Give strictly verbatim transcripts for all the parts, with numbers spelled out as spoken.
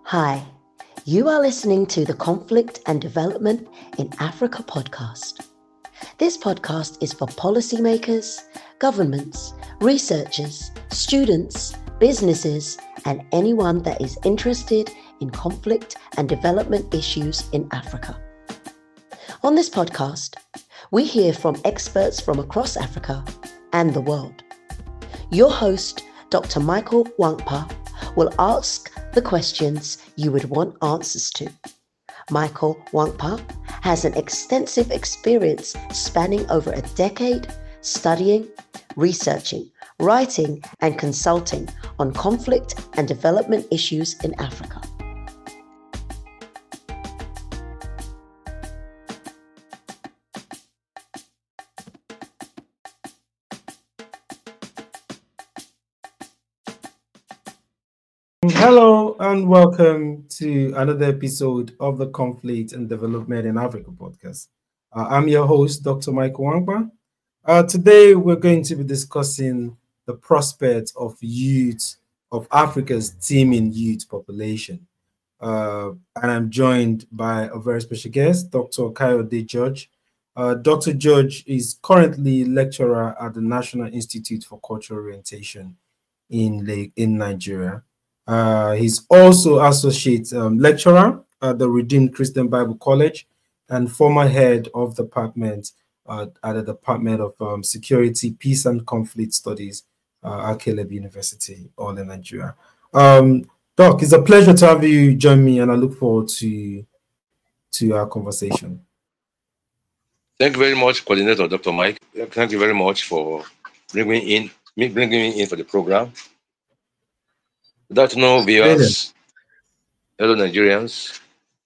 Hi, you are listening to the Conflict and Development in Africa podcast. This podcast is for policymakers, governments, researchers, students, businesses, and anyone that is interested in conflict and development issues in Africa. On this podcast, we hear from experts from across Africa and the world. Your host, Doctor Michael Wankpa, will ask the questions you would want answers to. Michael Wankpa has an extensive experience spanning over a decade studying, researching, writing, and consulting on conflict and development issues in Africa. Hello and welcome to another episode of the Conflict and Development in Africa podcast. Uh, I'm your host, Doctor Michael Wankpa. Uh, today, we're going to be discussing the prospects of youth, of Africa's teeming youth population. Uh, and I'm joined by a very special guest, Doctor Kayode George. Uh, Doctor George is currently lecturer at the National Institute for Cultural Orientation in, in Nigeria. Uh, he's also associate um, lecturer at the Redeemed Christian Bible College and former head of department uh, at the Department of um, Security, Peace and Conflict Studies uh, at Caleb University, all in Nigeria. Um, Doc, it's a pleasure to have you join me, and I look forward to to our conversation. Thank you very much, Coordinator Doctor Mike. Thank you very much for bringing in me bringing me in for the program. Good afternoon, viewers, hello Nigerians.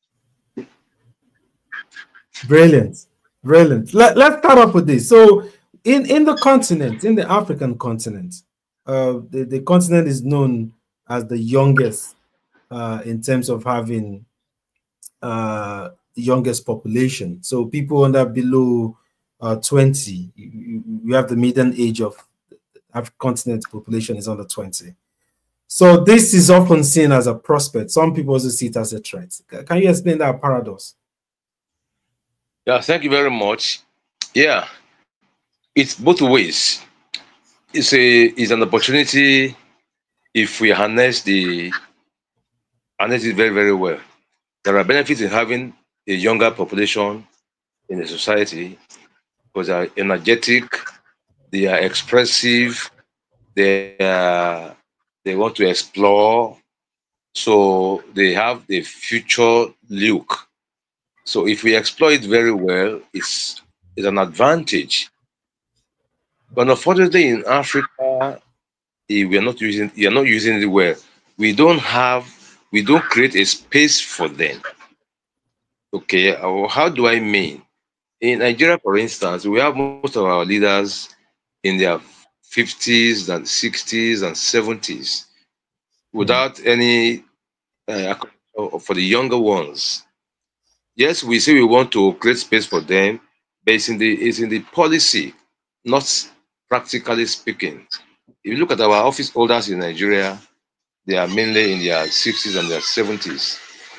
Brilliant, brilliant. Let, let's start off with this. So, in, in the continent, in the African continent, uh, the, the continent is known as the youngest uh, in terms of having uh, the youngest population. So, people under below uh, twenty, we have the median age of the African continent population is under twenty. So this is often seen as a prospect. Some people also see it as a threat. Can you explain that paradox? Yeah, thank you very much. Yeah, it's both ways. It's a it's an opportunity if we harness the harness it very very well. There are benefits in having a younger population in a society because they are energetic, they are expressive, they are they want to explore, so they have the future look. So if we exploit it very well, it's it's an advantage. But unfortunately, in Africa, eh, we are not using we are not using it well. We don't have we don't create a space for them. Okay, uh, how do I mean? In Nigeria, for instance, we have most of our leaders in their fifties and sixties and seventies Hmm. without any uh, for the younger ones. Yes, we say we want to create space for them, but it's in the it's in the policy, not practically speaking. If you look at our office holders in Nigeria, they are mainly in their sixties and their seventies.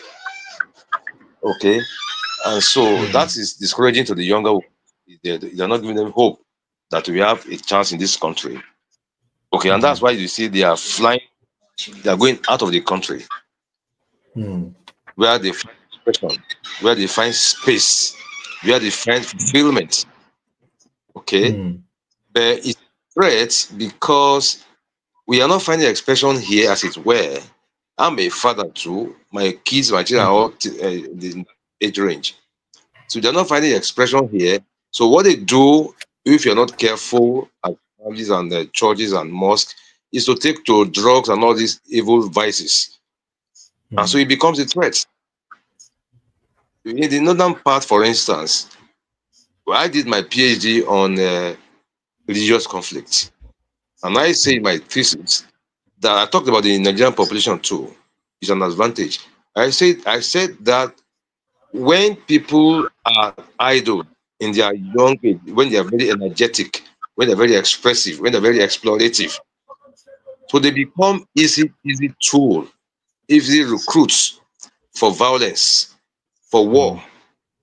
Okay, and so Hmm. that is discouraging to the younger ones. They they are not giving them hope that we have a chance in this country. Okay, and that's Hmm. why you see they are flying, they are going out of the country Hmm. where they find expression, where they find space, where they find fulfillment. Okay, Hmm. but it's a threat because we are not finding expression here as it were. I'm a father too. My kids, my children are Hmm. all t- uh, the age range. So they're not finding expression here. So what they do, if you're not careful at families and uh, churches and mosques, is to take to drugs and all these evil vices. And Hmm. so it becomes a threat. In the northern part, for instance, where I did my PhD on uh, religious conflict. And I say in my thesis that I talked about the Nigerian population too. It's an advantage. I said I said that when people are idle in their young age, when they are very energetic, when they're very expressive, when they're very explorative, so they become easy, easy tool easily recruits for violence, for war. Mm.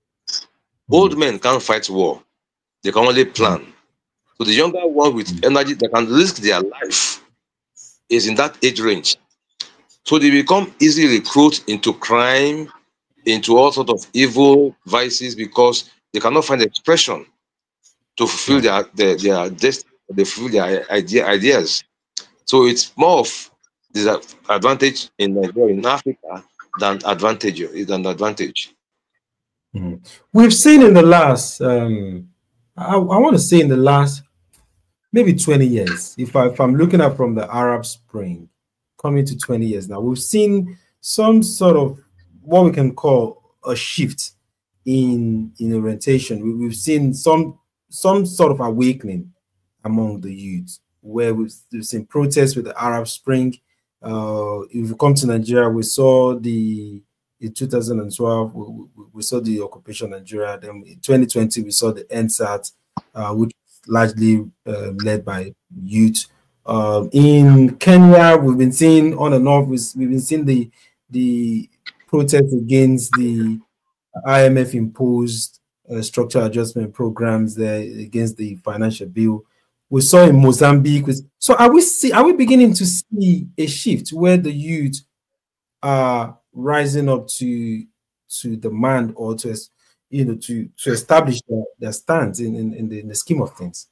Old men can't fight war. They can only plan. So the younger one with energy that can risk their life is in that age range. So they become easily recruited into crime, into all sort of evil vices because they cannot find expression to fulfill Mm. their their, their destiny, they fulfill their idea, ideas. So it's more of disadvantage in Nigeria, in Africa, than advantage. Than advantage. Mm. We've seen in the last, um, I, I want to say in the last maybe twenty years, if, I, if I'm looking at from the Arab Spring coming to twenty years now, we've seen some sort of what we can call a shift in in orientation. We, we've seen some some sort of awakening among the youth, where we've, we've seen protests with the Arab Spring. Uh, if you come to Nigeria, we saw the in two thousand twelve we, we, we saw the occupation of Nigeria. Then in twenty twenty we saw the N S A T, uh, which largely uh, led by youth. Um, in Kenya, we've been seeing on and off. We've, we've been seeing the the protests against the I M F imposed uh, structural adjustment programs there against the financial bill. We saw in Mozambique. With, so are we see are we beginning to see a shift where the youth are rising up to to demand or to you know to to establish their, their stance in, in, in, the, in the scheme of things?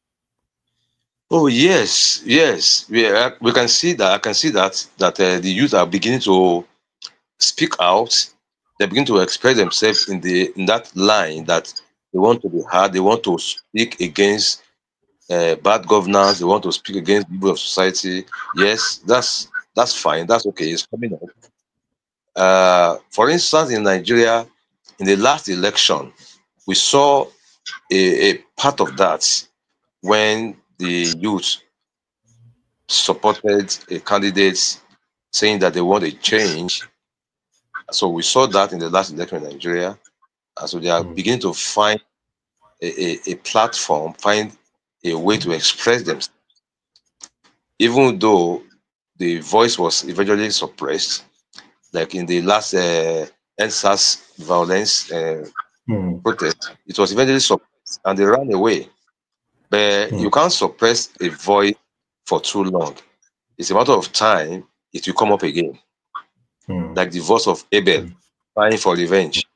Oh yes, yes, we uh, we can see that. I can see that that uh, the youth are beginning to speak out. They begin to express themselves in the in that line that they want to be heard. They want to speak against uh, bad governance. They want to speak against evil of society. Yes, that's that's fine. That's okay. It's coming up. Uh, for instance, in Nigeria, in the last election, we saw a, a part of that when the youth supported a candidate saying that they want a change. So we saw that in the last election in Nigeria. And so they are Mm. beginning to find a, a, a platform, find a way to express themselves, even though the voice was eventually suppressed, like in the last uh, N S A S violence uh, Mm. protest, it was eventually suppressed and they ran away. But Mm. you can't suppress a voice for too long. It's a matter of time, it will come up again, Mm. like the voice of Abel crying for revenge.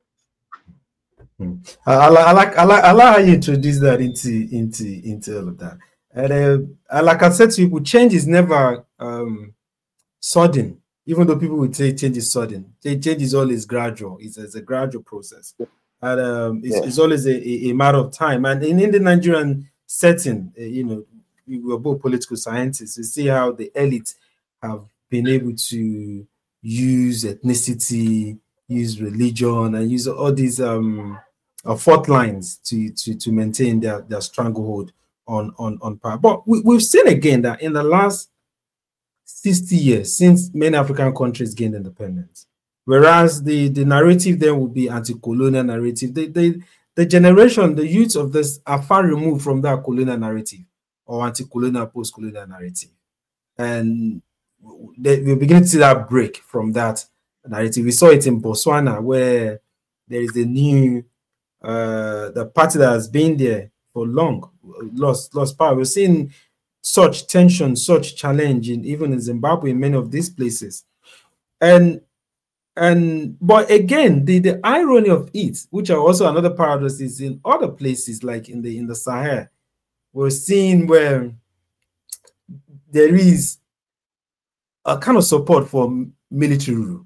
Mm. I, I, li- I like I like I like how you introduce that into into into all of that. And uh, like I said to people, change is never um, sudden. Even though people would say change is sudden, change is always gradual. It's, it's a gradual process, and um, it's, Yeah. it's always a, a, a matter of time. And in, in the Nigerian setting, uh, you know, we were both political scientists. We see how the elites have been able to use ethnicity, use religion, and use all these um, uh, fault lines to to to maintain their their stranglehold on on on power. But we, we've seen again that in the last sixty years since many African countries gained independence. Whereas the, the narrative then would be anti-colonial narrative. The, the, the generation, the youth of this are far removed from that colonial narrative or anti-colonial, post-colonial narrative. And they, we begin to see that break from that narrative. We saw it in Botswana where there is a new, uh, the party that has been there for long, lost, lost power. We're seeing such tension, such challenge, in, even in Zimbabwe, in many of these places. And and but again, the, the irony of it, which are also another paradox, is in other places like in the in the Sahel, we're seeing where there is a kind of support for military rule.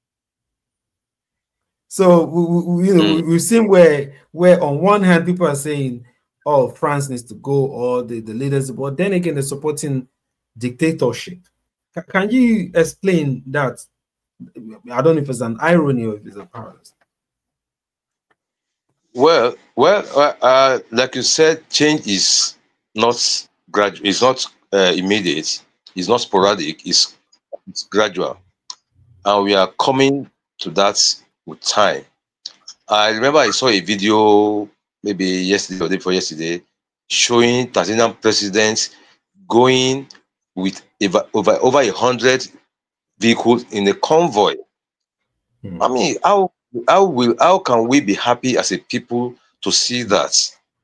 So we, we, you know Mm. we've seen where where on one hand people are saying, "Oh, France needs to go," or the, the leaders, but then again they're supporting dictatorship. C- Can you explain that? I don't know if it's an irony or if it's a paradox. Well, well, uh, uh, like you said, change is not gradual. It's not uh, immediate. It's not sporadic. It's, it's gradual, and we are coming to that with time. I remember I saw a video maybe yesterday or day before yesterday showing Tanzanian presidents going with over over, over a hundred vehicles in a convoy. Hmm. I mean, how how will how can we be happy as a people to see that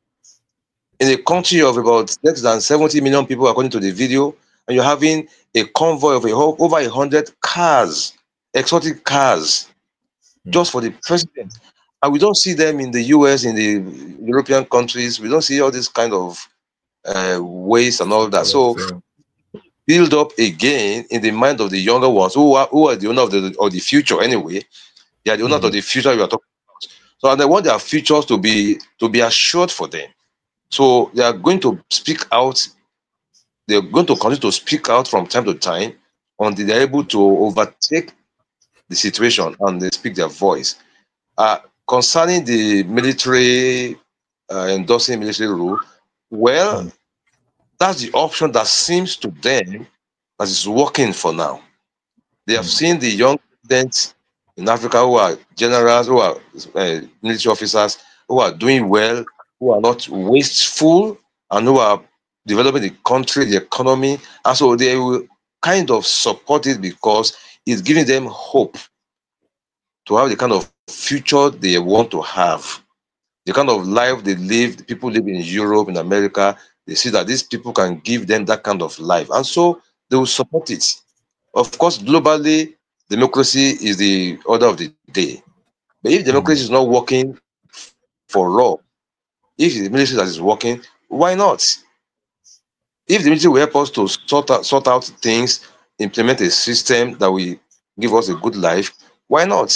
in a country of about less than seventy million people, according to the video, and you're having a convoy of a, whole- over a hundred cars, exotic cars, just for the president, and we don't see them in the U S, in the European countries. We don't see all this kind of uh, waste and all that. So build up again in the mind of the younger ones who are who are the owner of the of the future anyway. They are the owner Mhm. of the future you are talking about. So and they want their futures to be to be assured for them. So they are going to speak out. They are going to continue to speak out from time to time until they are able to overtake the situation and they speak their voice. Uh, concerning the military uh, endorsing military rule, well, Mm. that's the option that seems to them that is working for now. They have Mm. seen the young presidents in Africa who are generals, who are uh, military officers, who are doing well, who are not wasteful, and who are developing the country, the economy. And so they will kind of support it because it's giving them hope to have the kind of future they want to have. The kind of life they live, the people live in Europe, in America, they see that these people can give them that kind of life. And so they will support it. Of course, globally, democracy is the order of the day. But if democracy Mm. is not working for all, if the military that is working, why not? If the military will help us to sort out, sort out things, implement a system that will give us a good life, why not?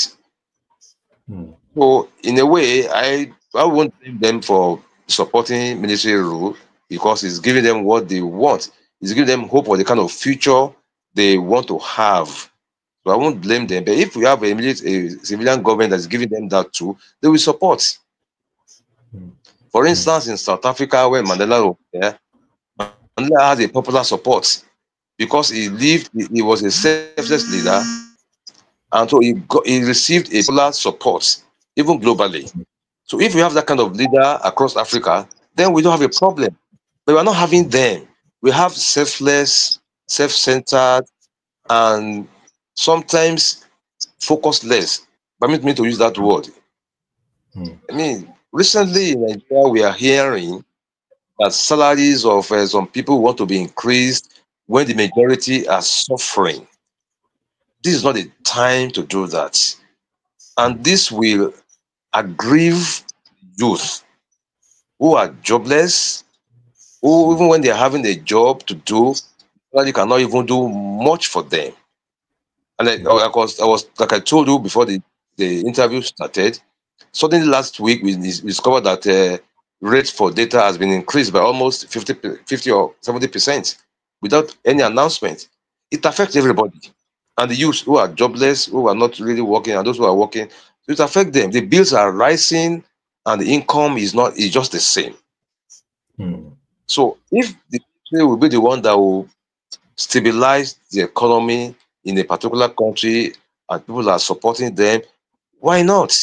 Mm. So, in a way, I, I won't blame them for supporting military rule because it's giving them what they want. It's giving them hope for the kind of future they want to have. So I won't blame them. But if we have a, military, a civilian government that's giving them that too, they will support. Mm. For Mm. instance, in South Africa, where Mandela was there, Mandela has a popular support because he lived, he, he was a selfless leader, and so he, got, he received a popular support, even globally. So if we have that kind of leader across Africa, then we don't have a problem. But we're not having them. We have selfless, self-centered, and sometimes focusless. Permit me to use that word. Mm. I mean, recently in Nigeria, we are hearing that salaries of uh, some people want to be increased when the majority are suffering. This is not the time to do that. And this will aggrieve youth who are jobless, who even when they're having a job to do, salary cannot even do much for them. And like, I was, I was like I told you before the, the interview started, suddenly last week we dis- discovered that uh, rate for data has been increased by almost fifty, pe- fifty or seventy percent without any announcement. It affects everybody. And the youth who are jobless, who are not really working, and those who are working, it affects them. The bills are rising and the income is not is just the same. Mm. So if the country will be the one that will stabilize the economy in a particular country and people are supporting them, why not?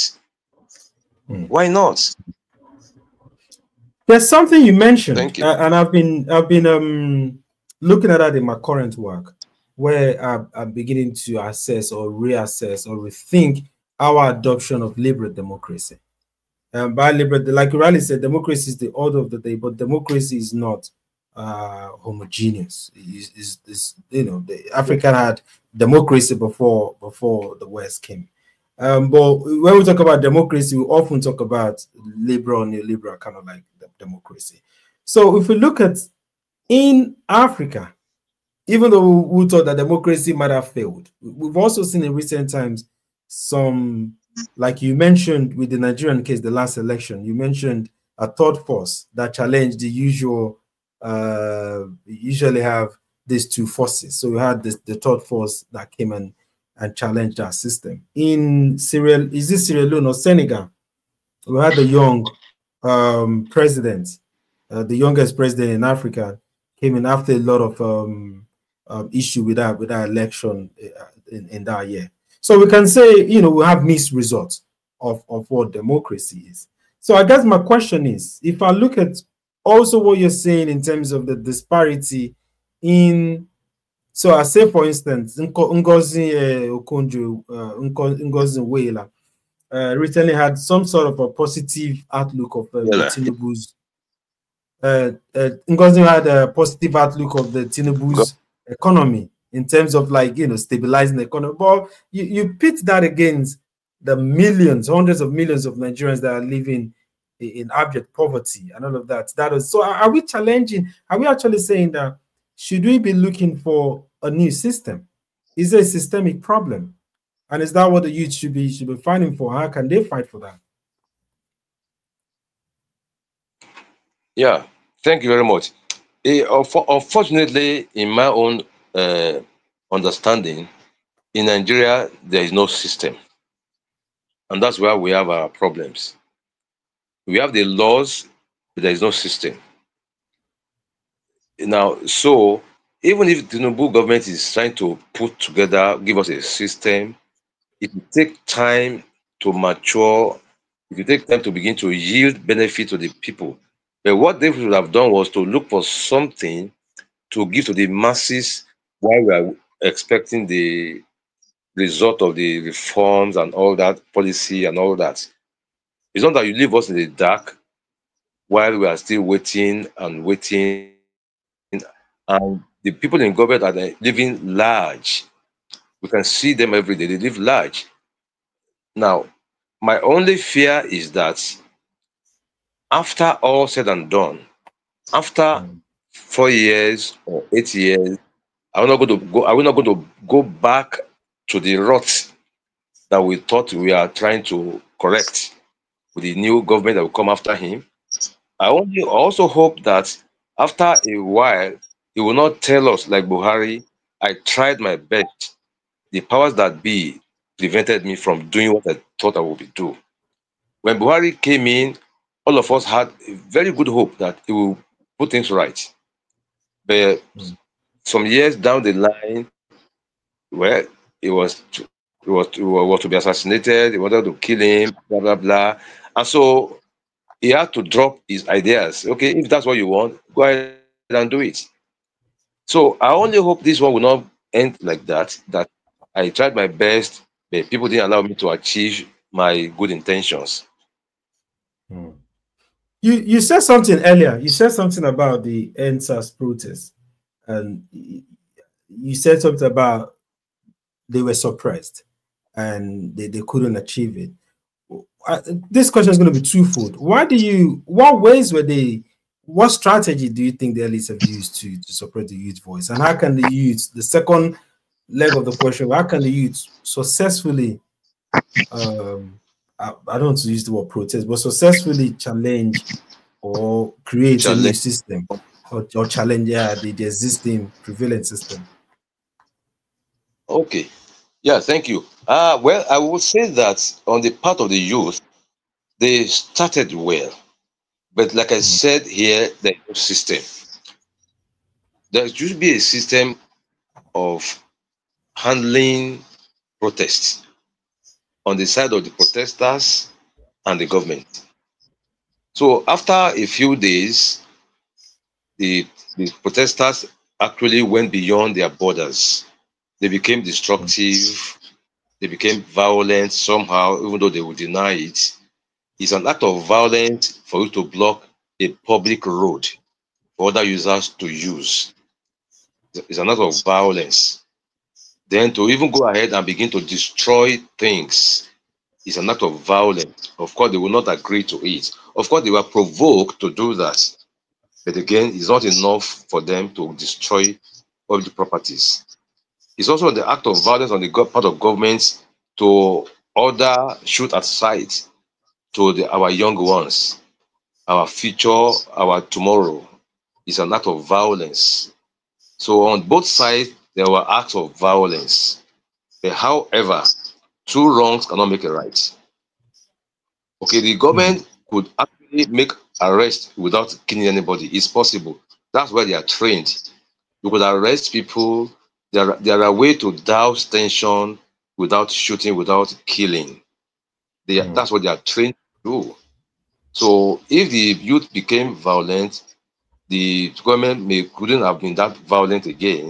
Mm. Why not? There's something you mentioned, Thank you. uh, and I've been I've been um looking at that in my current work, where I'm, I'm beginning to assess or reassess or rethink our adoption of liberal democracy. Um, by liberal, like Riley said, democracy is the order of the day, but democracy is not uh, homogeneous. Is is is you know the African had democracy before before the West came. Um, but when we talk about democracy, we often talk about liberal, neoliberal kind of like the democracy. So if we look at in Africa, even though we thought that democracy might have failed, we've also seen in recent times some, like you mentioned with the Nigerian case, the last election, you mentioned a third force that challenged the usual, uh, usually have these two forces. So we had this, the third force that came and, and challenged our system. In Sierra, is this Sierra Leone or Senegal? We had the young um, president, uh, the youngest president in Africa, came in after a lot of um, um, issue with that with that election uh, in, in that year. So we can say, you know, we have mixed results of, of what democracy is. So I guess my question is, if I look at also what you're saying in terms of the disparity in So I say, for instance, Nko- Ngozi uh, Okonjo, uh, Nko- Ngozi Iweala, uh, recently had some sort of a positive outlook of um, the Yeah. Tinubu's. Uh, uh, Ngozi had a positive outlook of the Go- Tinubu's economy in terms of like you know stabilizing the economy. But you, you pit that against the millions, hundreds of millions of Nigerians that are living i- in abject poverty and all of that. That is so. Are are we challenging? Are we actually saying that should we be looking for a new system? Is it a systemic problem? And is that what the youth should be should be fighting for? How can they fight for that? Yeah. Thank you very much. Eh, unfo- unfortunately, in my own uh, understanding, in Nigeria, there is no system. And that's where we have our problems. We have the laws, but there is no system. Now, so even if the Tinubu government is trying to put together, give us a system, it will take time to mature. It will take time to begin to yield benefit to the people. But what they should have done was to look for something to give to the masses while we are expecting the result of the reforms and all that policy and all that. It's not that you leave us in the dark while we are still waiting and waiting. And the people in government are uh, living large. We can see them every day. They live large. Now, my only fear is that after all said and done, after Mm. four years or eight years, are we not going to go? Are we not going to go back to the rot that we thought we are trying to correct with the new government that will come after him? I only also hope that after a while, he will not tell us like Buhari, I tried my best. The powers that be prevented me from doing what I thought I would do. When Buhari came in, all of us had a very good hope that he will put things right. But Mm. some years down the line, well, it was to, it was, it was to be assassinated. They wanted to kill him, blah blah blah, and so he had to drop his ideas. Okay, if that's what you want, go ahead and do it. So I only hope this one will not end like that. That I tried my best, but people didn't allow me to achieve my good intentions. Mm. You you said something earlier. You said something about the N S A S protest, and y- you said something about they were suppressed and they, they couldn't achieve it. Uh, this question is going to be twofold. Why do you? What ways were they? What strategy do you think the elites have used to to suppress the youth voice, and how can the youth? The second leg of the question: how can the youth successfully? Um, I, I don't want to use the word protest, but successfully challenge or create a new Challenge. system or, or challenge yeah, the, the existing prevalent system. Okay. Yeah, thank you. Uh, well, I would say that on the part of the youth, they started well. But like I Mm. said here, the system. There should be a system of handling protests on the side of the protesters and the government. So after a few days, the, the protesters actually went beyond their borders. They became destructive, they became violent somehow, even though they would deny it. It's an act of violence for you to block a public road for other users to use. It's an act of violence. Then to even go ahead and begin to destroy things is an act of violence. Of course, they will not agree to it. Of course, they were provoked to do that. But again, it's not enough for them to destroy public properties. It's also the act of violence on the part of governments to order shoot at sight to the, our young ones, our future, our tomorrow. Is an act of violence. So on both sides, there were acts of violence. But however, two wrongs cannot make a right. Okay, the Mm. government could actually make arrest without killing anybody. It's possible. That's why they are trained. You could arrest people. There are, there are ways to douse tension without shooting, without killing. They, are- Mm. that's what they are trained to do. So if the youth became violent, the government may couldn't have been that violent again.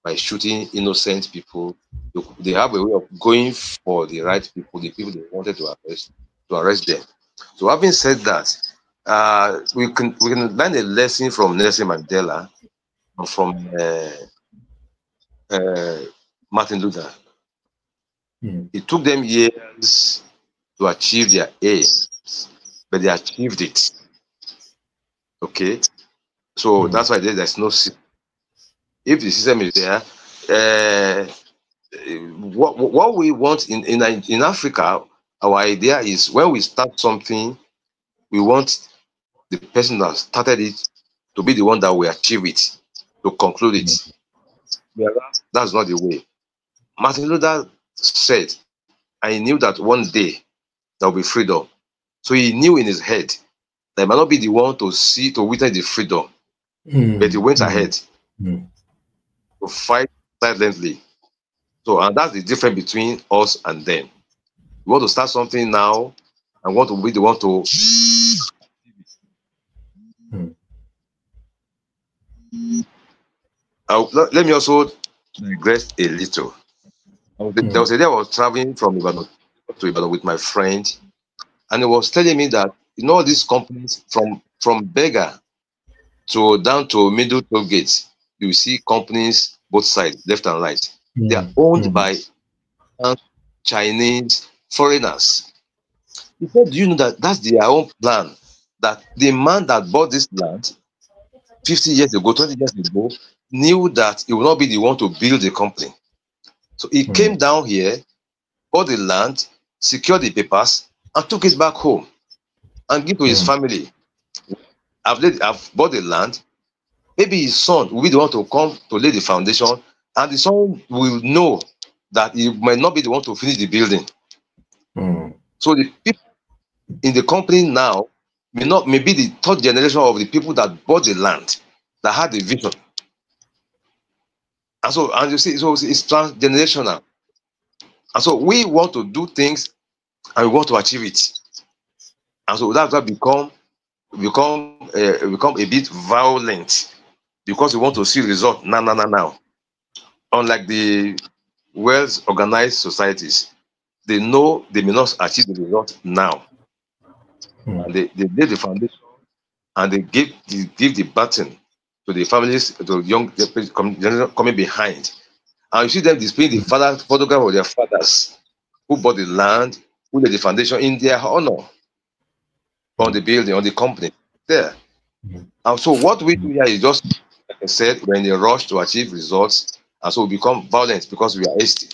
by shooting innocent people. They have a way of going for the right people, the people they wanted to arrest, to arrest them. So having said that, uh, we can we can learn a lesson from Nelson Mandela and from uh, uh, Martin Luther. Mm. It took them years to achieve their aim, but they achieved it. Okay, so Mm. that's why there- there's no system. If the system is there, uh, what what we want in, in in Africa, our idea is when we start something, we want the person that started it to be the one that will achieve it, to conclude it. Mm. Whereas that's not the way. Martin Luther said, I knew that one day there will be freedom. So he knew in his head that he might not be the one to see, to witness the freedom, but he Mm. went Mm. ahead Mm. to fight silently. So, and that's the difference between us and them. We want to start something now and want to be the one to. Mm. Uh, let, let me also digress a little. There was a day I was traveling from Ibadan to Ibadan with my friend, and he was telling me that you know these companies from from beggar to down to middle toll gates, you see companies both sides, left and right. They are Mm. owned Mm. by Chinese foreigners. He said, do you know that that's their own plan? That the man that bought this land fifty years ago, twenty years ago, knew that he would not be the one to build the company. So he Mm. came down here, bought the land, secured the papers, and took it back home and give to his Mm. family. I've, laid, I've bought the land. Maybe his son will be the one to come to lay the foundation, and the son will know that he might not be the one to finish the building. Mm. So the people in the company now may not may be the third generation of the people that bought the land, that had the vision. And so, and you see, so it's transgenerational. And so we want to do things and we want to achieve it. And so that's what become become uh, become a bit violent because we want to see result now, now, now, now. Unlike the well organized societies, they know they may not achieve the result now. Mm. And they, they lay the foundation and they give they give the baton to the families, to the young generation coming behind. And you see them displaying the father photograph of their fathers who bought the land, who laid the foundation in their honor on the building, on the company there. Mm. And so what we do here is just, like I said, we're in a rush to achieve results, and so we become violent because we are hasty.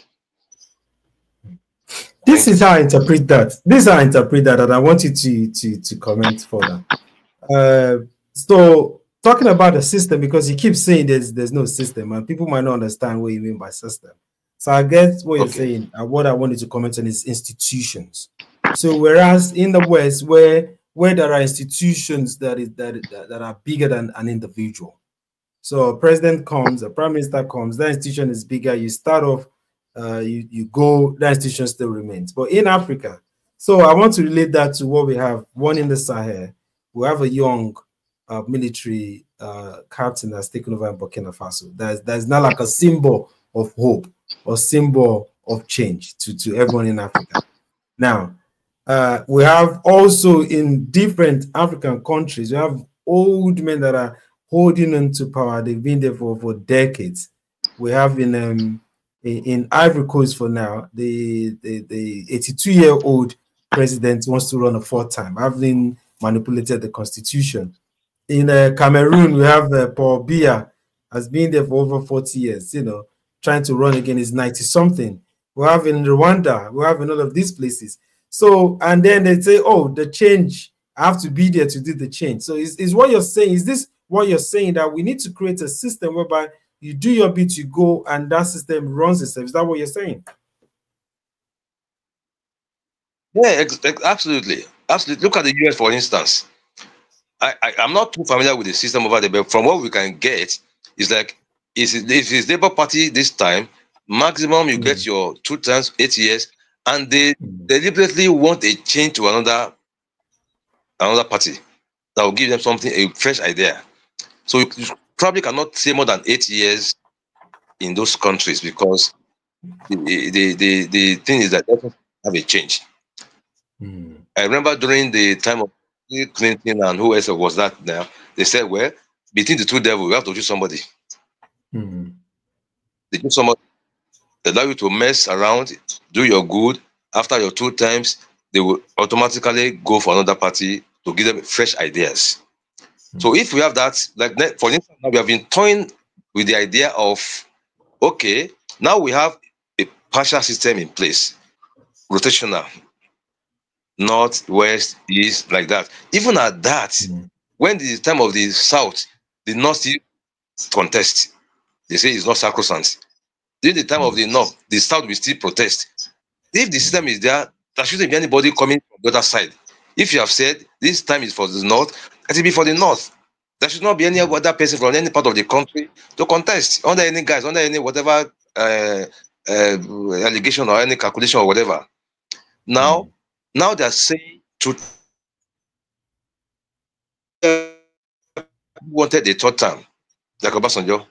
This Thank is you. how I interpret that. This is how I interpret that, and I want you to to to comment further. Uh, so talking about the system, because you keep saying there's there's no system, and people might not understand what you mean by system. So I guess what you're Okay. saying, and what I wanted to comment on is institutions. So whereas in the West, where where there are institutions that is that that, that are bigger than an individual. So a president comes, a prime minister comes, that institution is bigger. You start off, uh, you, you go, that institution still remains. But in Africa, so I want to relate that to what we have. One in the Sahel, we have a young uh, military uh, captain that's taken over in Burkina Faso. That's, that's not like a symbol of hope or symbol of change to, to everyone in Africa. Now, uh, we have also in different African countries, we have old men that are holding on to power. They've been there for, for decades. We have in um in, in Ivory Coast for now, the the the eighty-two-year-old president wants to run a fourth time, having manipulated the constitution. In uh, Cameroon, we have uh, Paul Biya, has been there for over forty years, you know, trying to run again, is ninety-something. We have in Rwanda, we have in all of these places. So, and then they say, oh, the change, I have to be there to do the change. So is, is what you're saying, is this what you're saying, that we need to create a system whereby you do your bit, you go, and that system runs itself? Is that what you're saying? Yeah, ex- ex- absolutely. Absolutely. Look at the U S, for instance. I, I, I'm not too familiar with the system over there, but from what we can get, it's like, is it, if it's Labour Party this time, maximum you Mm. get your two times, eight years, and they Mm. deliberately want a change to another another party that will give them something, a fresh idea. So you probably cannot say more than eight years in those countries because the the the, the thing is that they have a change. Mm. I remember during the time of Clinton and who else was that now, they said, well, between the two devils, we have to choose somebody. Mm. They choose somebody that allow you to mess around, do your good. After your two times, they will automatically go for another party to give them fresh ideas. Mm. So if we have that, like for instance, now we have been toying with the idea of, okay, now we have a partial system in place, rotational, north, west, east, like that. Even at that, Mm. when the time of the south, the north still contest. They say it's not sacrosanct. During the time of the north, the south will still protest. If the system is there, there shouldn't be anybody coming from the other side. If you have said this time is for the north, it will be for the north. There should not be any other person from any part of the country to contest under any guise, under any whatever uh, uh, allegation or any calculation or whatever. Now, Mm. now they're saying to wanted a third term, like Obasanjo.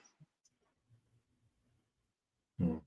Mm.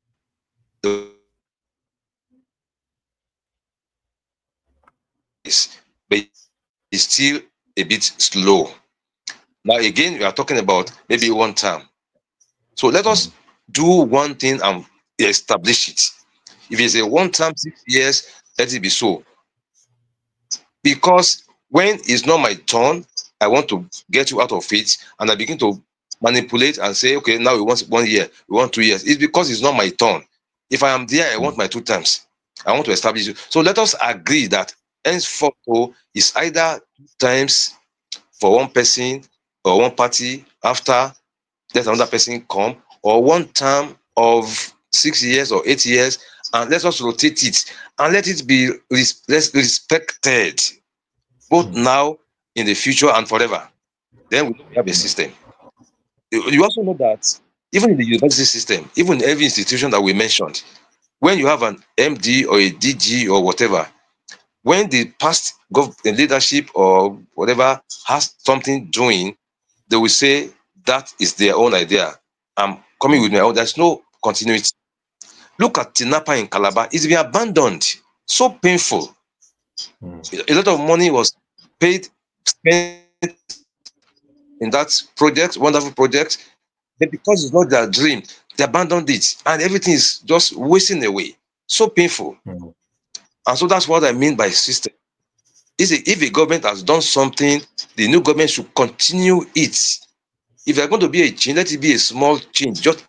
But it's still a bit slow. Now again, we are talking about maybe one term. So let us Mm. do one thing and establish it. If it's a one term, six years, let it be so. Because when it's not my turn, I want to get you out of it, and I begin to manipulate and say, okay, now we want one year, we want two years. It's because it's not my turn. If I am there, I want my two terms. I want to establish it. So let us agree that henceforth is either two times for one person or one party after let another person come, or one term of six years or eight years, and let us rotate it and let it be res- respected both Mm. now, in the future, and forever. Then we have a system. You you also know that even in the university system, even in every institution that we mentioned, when you have an M D or a D G or whatever, when the past gov- leadership or whatever has something doing, they will say that is their own idea. I'm coming with my own. There's no continuity. Look at Tinapa in Calabar. It's been abandoned. So painful. Mm. A lot of money was paid, spent in that project, wonderful project. But because it's not their dream, they abandoned it. And everything is just wasting away. So painful. Mm. And so that's what I mean by system. Is it if a government has done something, the new government should continue it. If there's going to be a change, let it be a small change. Just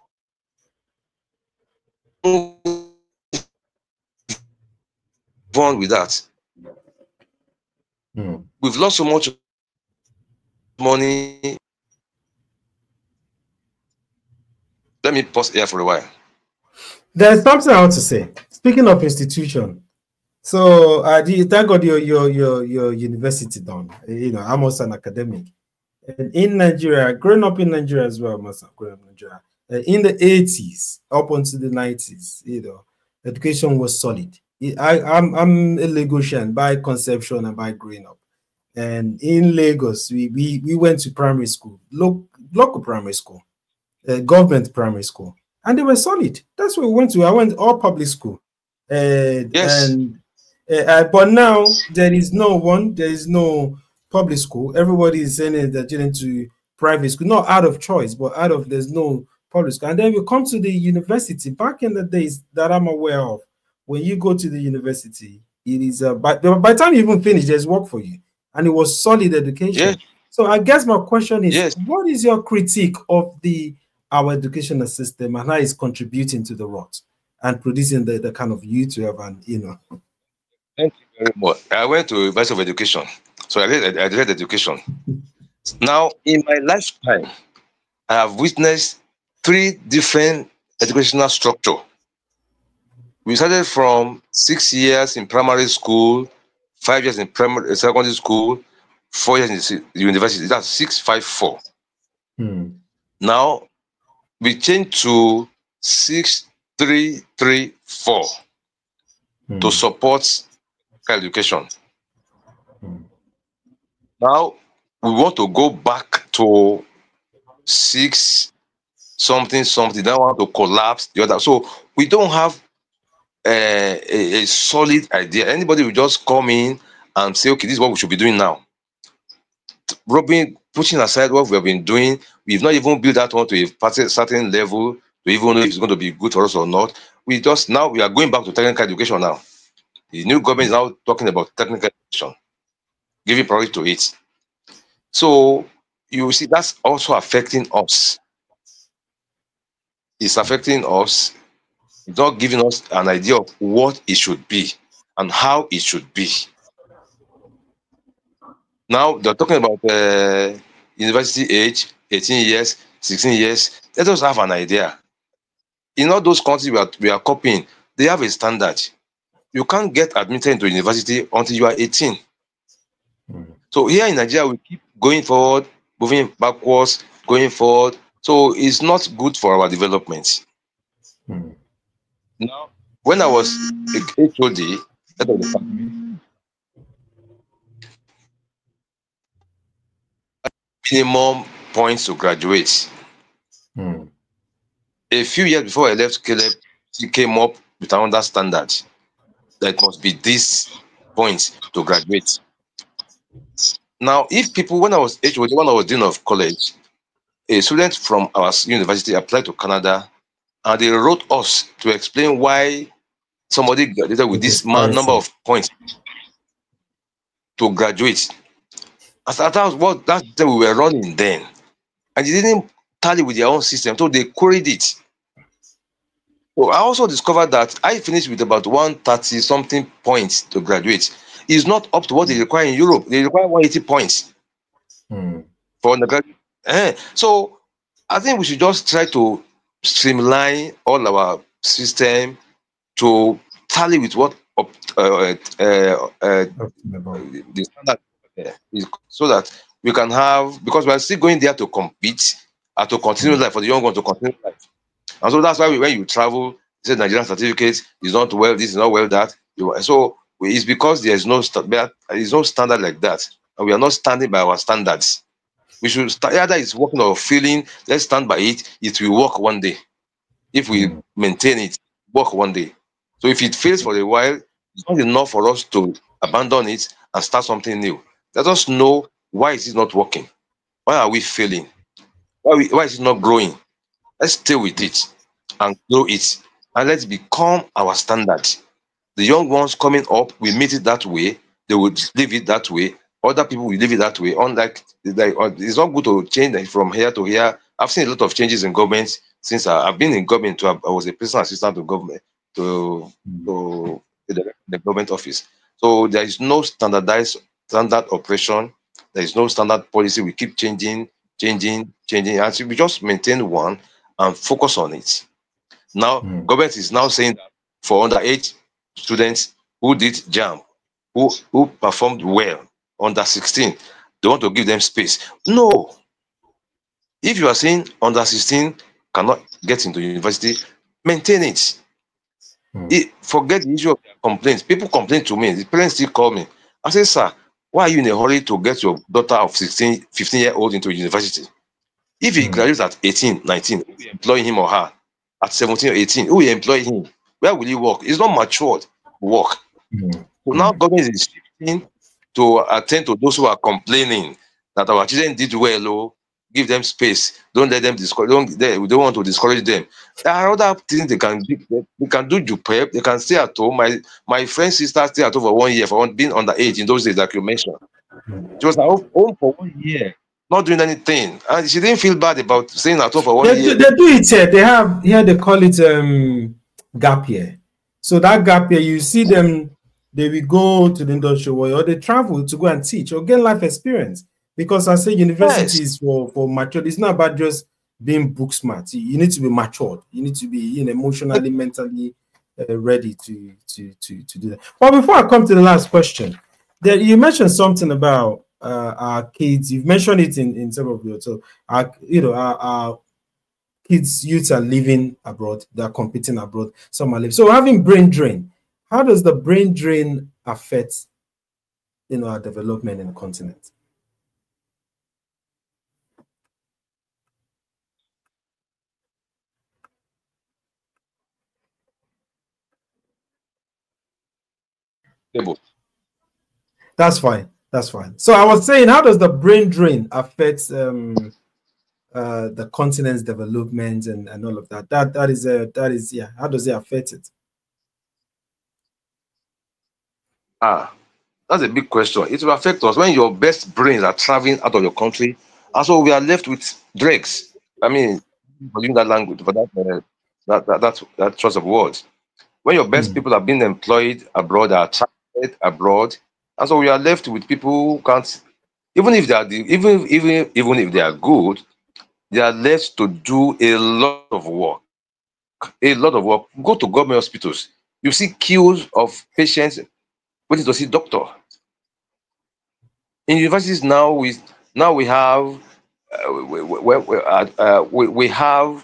move on with that. Mm. We've lost so much money. Let me pause here for a while. There's something I want to say. Speaking of institution, so uh, do you thank God your your your your university done? You know, I'm also an academic, and in Nigeria, growing up in Nigeria as well, I must have grown up in Nigeria. Uh, in the eighties up until the nineties, you know, education was solid. I, I'm I'm a Lagosian by conception and by growing up. And in Lagos, we we, we went to primary school, local, local primary school, uh, government primary school, and they were solid. That's where we went to. I went all public school, uh, Yes, and uh, uh, but now there is no one. There is no public school. Everybody is sending their children to private school, not out of choice, but out of there's no public school. And then we come to the university. Back in the days that I'm aware of, when you go to the university, it is uh, by, by the time you even finish, there's work for you, and it was solid yes, education. So I guess my question is, yes. what is your critique of the our educational system and how it's contributing to the rot and producing the, the kind of youth we have, and you know. Thank you very much. I went to University of Education. So I did, I did education. Now, in my lifetime, I have witnessed three different educational structure. We started from six years in primary school, five years in primary secondary school, four years in the university. That's six, five, four. Hmm. Now we changed to six, three, three, four Hmm. to support education. Hmm. Now we want to go back to six, something, something. They want to collapse the other. So we don't have uh, a, a solid idea. Anybody will just come in and say, okay, this is what we should be doing now. Rubbing, pushing aside what we have been doing, we've not even built that one to a certain level to even know if it's going to be good for us or not. We just now we are going back to technical education now. The new government is now talking about technical education, giving priority to it. So you see, that's also affecting us. It's affecting us. It's not giving us an idea of what it should be and how it should be. Now they're talking about uh, university age, eighteen years, sixteen years. Let us have an idea. In all those countries we are, we are copying, they have a standard. You can't get admitted into university until you are eighteen. Mm. So here in Nigeria, we keep going forward, moving backwards, going forward. So it's not good for our development. Mm. Now, when I was a H O D, head of the department, minimum points to graduate. Mm. A few years before I left Caleb, he came up with another standard that must be this points to graduate. Now, if people, when I was H O D, when I was dean of college, a student from our university applied to Canada, and they wrote us to explain why somebody graduated with this man, number of points to graduate. As that was what that we were running then, and it didn't tally with their own system, so they queried it. So I also discovered that I finished with about one thirty something points to graduate. It's not up to what they require in Europe. They require one eighty points hmm. for undergraduate. Eh. So I think we should just try to streamline all our system to tally with what uh, uh, uh, uh, the standard uh, is, so that we can have, because we are still going there to compete and to continue mm. life, for the young one to continue life. And so that's why we, when you travel, you say Nigerian certificate is not well, this is not well, that. You, so it's because there is no, there is no standard like that. And we are not standing by our standards. We should start, either it's working or feeling, let's stand by it, it will work one day. If we mm. maintain it, work one day. So if it fails for a while, it's not enough for us to abandon it and start something new. Let us know, why is it not working? Why are we failing? Why, we, why is it not growing? Let's stay with it and grow it. And let's become our standard. The young ones coming up will meet it that way. They would live it that way. Other people will live it that way. Unlike, like, it's not good to change from here to here. I've seen a lot of changes in government since I, I've been in government. To, I was a personal assistant to government, to, to the, the government office. So there is no standardized standard operation. There is no standard policy. We keep changing, changing, changing. And so we just maintain one and focus on it. Now, mm. government is now saying that for underage students who did JAMB, who, who performed well, under sixteen, they want to give them space. No. If you are saying under sixteen cannot get into university, maintain it. Mm. it forget the issue of complaints. People complain to me. The parents still call me. I say, sir, why are you in a hurry to get your daughter of sixteen, fifteen year old into university? If he mm. graduates at eighteen, nineteen, we employ him or her. At seventeen or eighteen, who will employ him? Where will he work? He's not matured to work. Mm. So now government is shifting to attend to those who are complaining that our children did well, oh, give them space. Don't let them discourage. Don't, they, we don't want to discourage them. There are other things they can do. They can do JUPEP. They can stay at home. My my friend's sister stayed at home for one year for being underage in those days, like you mentioned. She was at home for one year, not doing anything, and she didn't feel bad about staying at home for one they year. Do, they do it here. They have here. They call it um, gap year. So that gap year, you see them. They will go to the industrial world, or they travel to go and teach or get life experience. Because I say university yes. is for for mature. It's not about just being book smart. You, you need to be matured. You need to be, you know, emotionally, mentally uh, ready to to to to do that. But before I come to the last question, there you mentioned something about uh, our kids. You've mentioned it in in some of your so our you know our, our kids, youths are living abroad. They are competing abroad. Some are living. So having brain drain. How does the brain drain affect, you know, our development in the continent? Stable. That's fine. That's fine. So I was saying, how does the brain drain affect um, uh, the continent's development and, and all of that? That that is a that is yeah. How does it affect it? Ah, that's a big question. It will affect us when your best brains are traveling out of your country, and so we are left with dregs. I mean, for using that language, for that uh, that, that that that choice of words. When your best Mm, people are being employed abroad, are traveled abroad, and so we are left with people who can't, even if they are the, even even even if they are good, they are left to do a lot of work, a lot of work. Go to government hospitals, you see queues of patients waiting to see doctor. In universities now, we now we have uh, we, we, we, uh, uh, we, we have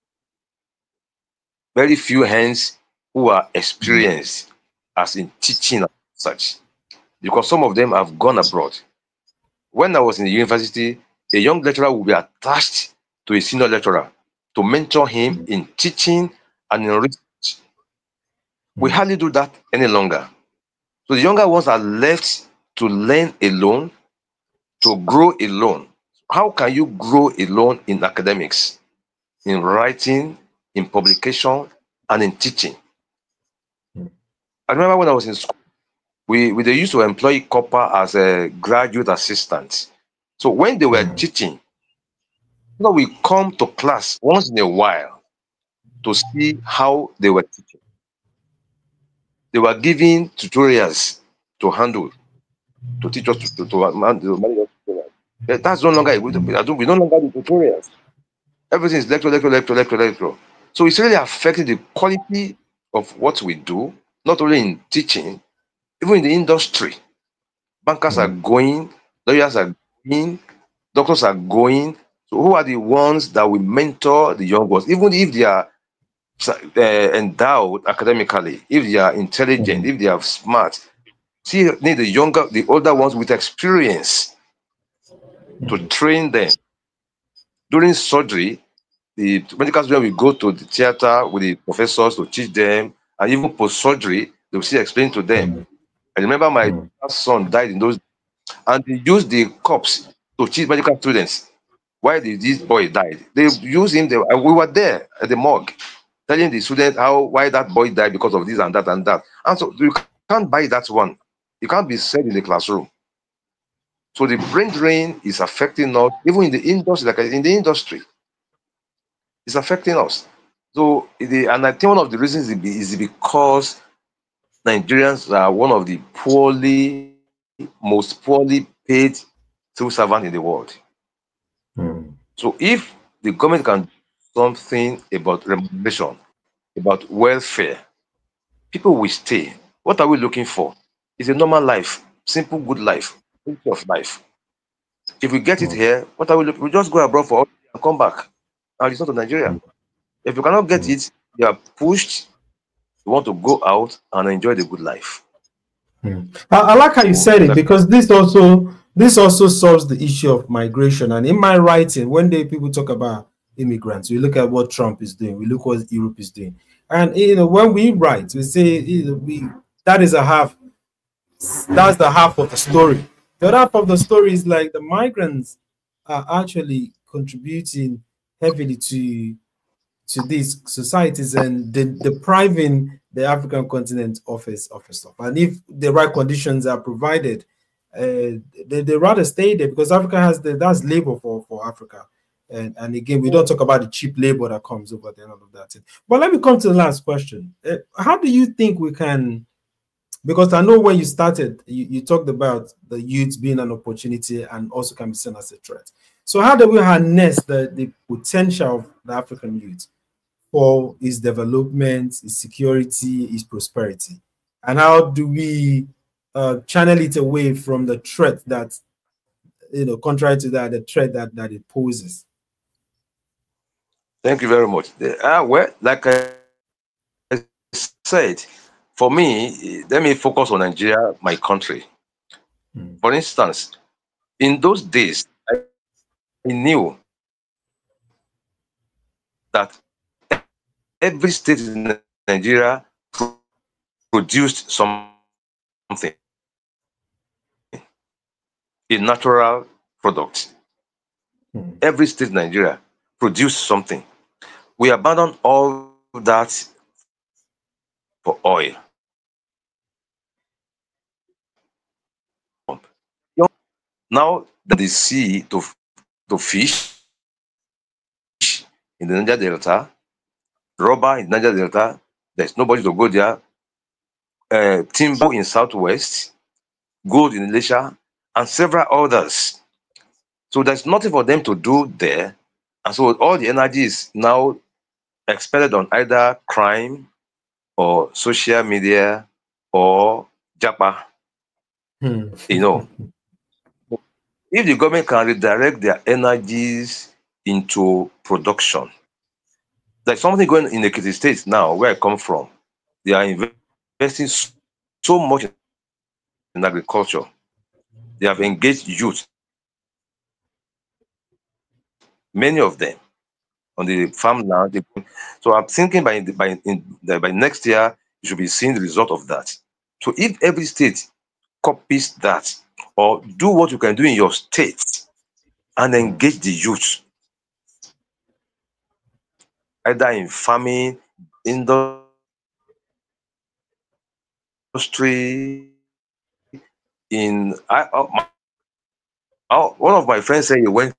very few hands who are mm, experienced as in teaching and such, because some of them have gone abroad. When I was in the university, a young lecturer would be attached to a senior lecturer to mentor him mm, in teaching and in research. We mm, hardly do that any longer. So the younger ones are left to learn alone, to grow alone. How can you grow alone in academics, in writing, in publication, and in teaching? mm, I remember when I was in school, we, we they used to employ copper as a graduate assistant. So when they were mm, teaching, you know, we come to class once in a while to see how they were teaching. They were giving tutorials to handle, to teach us to, to, to manage tutorials. Eh, That's no longer a good. mm, I don't, we no longer do tutorials. Everything is lecture, lecture, lecture, lecture, lecture. So it's really affecting the quality of what we do, not only in teaching, even in the industry. Bankers are mm, going, lawyers are going, doctors are going. So who are the ones that will mentor the young ones, even if they are uh, endowed academically, if they are intelligent, mm, if they are smart? See, need the younger, the older ones with experience to mm, train them. During surgery, the medical students will go to the theater with the professors to teach them, and even post surgery, they will still explain to them. mm, I remember my mm, son died in those, and they used the corpse to teach medical students. Why did this boy died? They used him. They, and we were there at the morgue, telling the students how why that boy died because of this and that and that. And so you can't buy that one. It can't be said in the classroom. So the brain drain is affecting us, even in the industry, like in the industry, it's affecting us. So the, and I think one of the reasons is be- is because Nigerians are one of the poorly, most poorly paid civil servants in the world. mm. So if the government can do something about remuneration, about welfare, people will stay. What are we looking for? It's a normal life, simple, good life, quality of life. If we get it Mm, here, what are we looking? We just go abroad for and come back and return to Nigeria. mm, If you cannot get mm, it, you are pushed. You want to go out and enjoy the good life. mm. I, I like how you So said it's it like, because this also this also solves the issue of migration. And in my writing, when they people talk about immigrants, we look at what Trump is doing, we look what Europe is doing, and you know when we write, we say you know, we that is a half that's the half of the story. The other half of the story is like the migrants are actually contributing heavily to to these societies and de- depriving the African continent of its, of its stuff. And if the right conditions are provided, uh, they, they rather stay there because Africa has the that's labor for, for Africa. And, and again, we don't talk about the cheap labor that comes over there and all of that. But let me come to the last question. Uh, how do you think we can because I know when you started, you, you talked about the youth being an opportunity and also can be seen as a threat. So how do we harness the, the potential of the African youth for its development, its security, its prosperity? And how do we uh, channel it away from the threat that, you know, contrary to that, the threat that, that it poses? thank you very much. The- Ah, well, like I said, for me, let me focus on Nigeria, my country. Mm, For instance, in those days, I knew that every state in Nigeria produced some something, a natural product. Hmm. Every state in Nigeria produce something. We abandon all that for oil. Now that the sea to to fish in the Niger Delta, rubber in the Niger Delta, there's nobody to go there. Uh, timber in Southwest, gold in Elisha, and several others. So there's nothing for them to do there. And so all the energy is now expended on either crime or social media or Japa. Hmm. You know, if the government can redirect their energies into production, there's something going in the State now, where I come from. They are investing so much in agriculture. They have engaged youth, many of them, on the farm now. So I'm thinking by by in, by next year, you should be seeing the result of that. So if every state copies that, or do what you can do in your state and engage the youth, either in farming, industry, in I, uh, my, uh, one of my friends said he went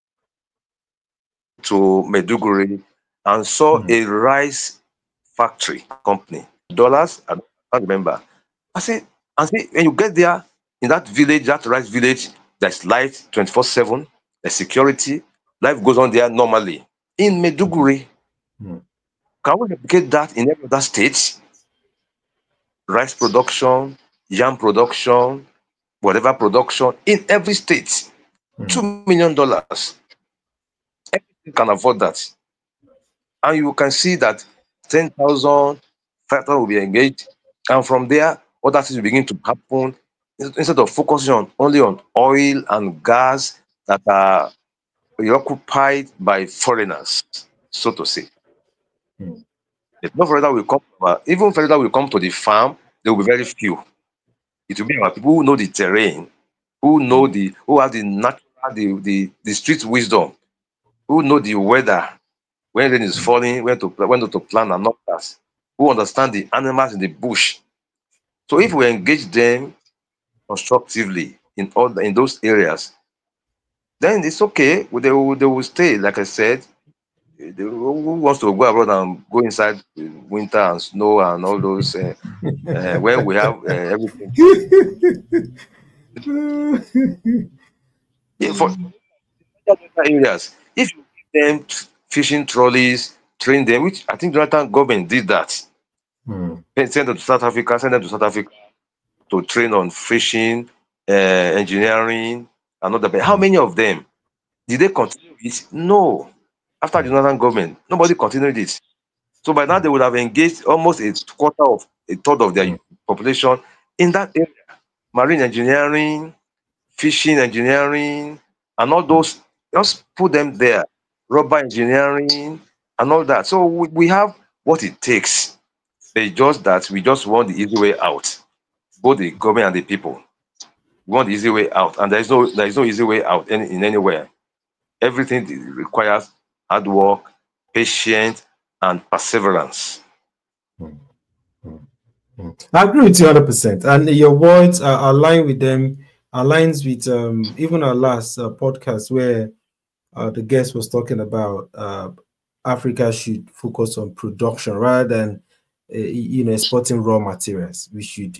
to Meduguri and saw Hmm. a rice factory company. Dollars, I can't remember. I said, I said, when you get there in that village, that rice village, there's light twenty-four seven, there's security, life goes on there normally. In Meduguri, Hmm. can we replicate that in every other state? Rice production, yam production, whatever production in every state. Hmm. Two million dollars. Everything can afford that. And you can see that ten thousand, five thousand will be engaged. And from there, other things will begin to happen instead of focusing on only on oil and gas that are occupied by foreigners, so to say. Hmm. If no foreigner will come, uh, even foreigner will come to the farm, there will be very few. It will be our people who know the terrain, who know the, who have the natural, the, the, the street wisdom, who know the weather, when rain is falling, when to when to plant and not that, who understand the animals in the bush. So if we engage them constructively in all the, in those areas, then it's okay. They will they will stay. Like I said, they, who wants to go abroad and go inside winter and snow and all those uh, uh, when we have uh, everything. Yeah, for other areas, if you give them t- fishing trolleys, train them, which I think Jonathan government did that. Hmm. Send them to South Africa, send them to South Africa to train on fishing, uh, engineering, and other. But how many of them did they continue it? No. After the Northern government, nobody continued it. So by now they would have engaged almost a quarter of a third of their population in that area. Marine engineering, fishing engineering, and all those. Just put them there. Rubber engineering and all that. So we, we have what it takes. It's just that we just want the easy way out, both the government and the people. We want the easy way out, and there is no there is no easy way out in, in anywhere. Everything requires hard work, patience, and perseverance. Hmm. Hmm. Hmm. I agree with you one hundred percent. And your words are aligned with them, aligns with um, even our last uh, podcast where uh, the guest was talking about uh, Africa should focus on production rather than uh, you know exporting raw materials. We should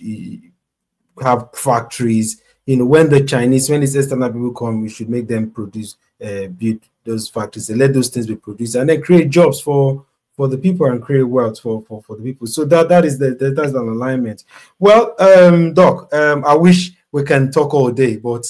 uh, have factories. You know, when the Chinese, when these external people come, we should make them produce, uh, build those factories and let those things be produced, and then create jobs for for the people and create wealth for for, for the people. So that that is the, the that's an alignment. Well, um, Doc, um, I wish we can talk all day, but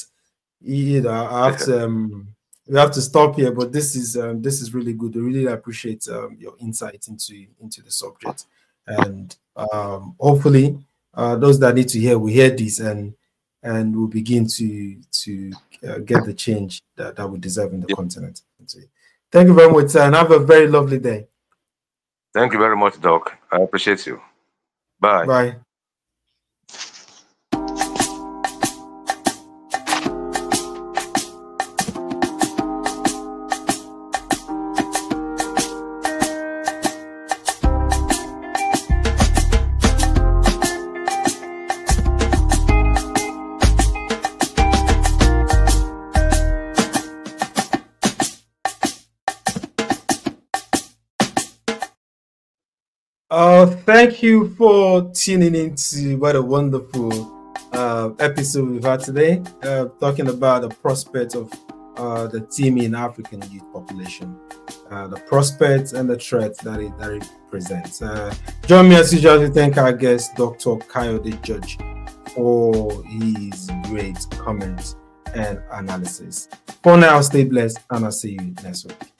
you know, I have to um, we have to stop here. But this is um, this is really good. I really appreciate um, your insight into into the subject, and um, hopefully uh, those that need to hear will hear this and and will begin to to uh, get the change that, that we deserve in the Yeah. continent. Thank you very much, sir, and have a very lovely day. Thank you very much, Doc. I appreciate you. Bye. Bye. Uh, thank you for tuning in to what a wonderful uh, episode we've had today, uh, talking about the prospects of uh, the teeming African youth population, uh, the prospects and the threats that it, that it presents. Uh, join me as usual to thank our guest, Doctor Kayode George, for his great comments and analysis. For now, stay blessed, and I'll see you next week.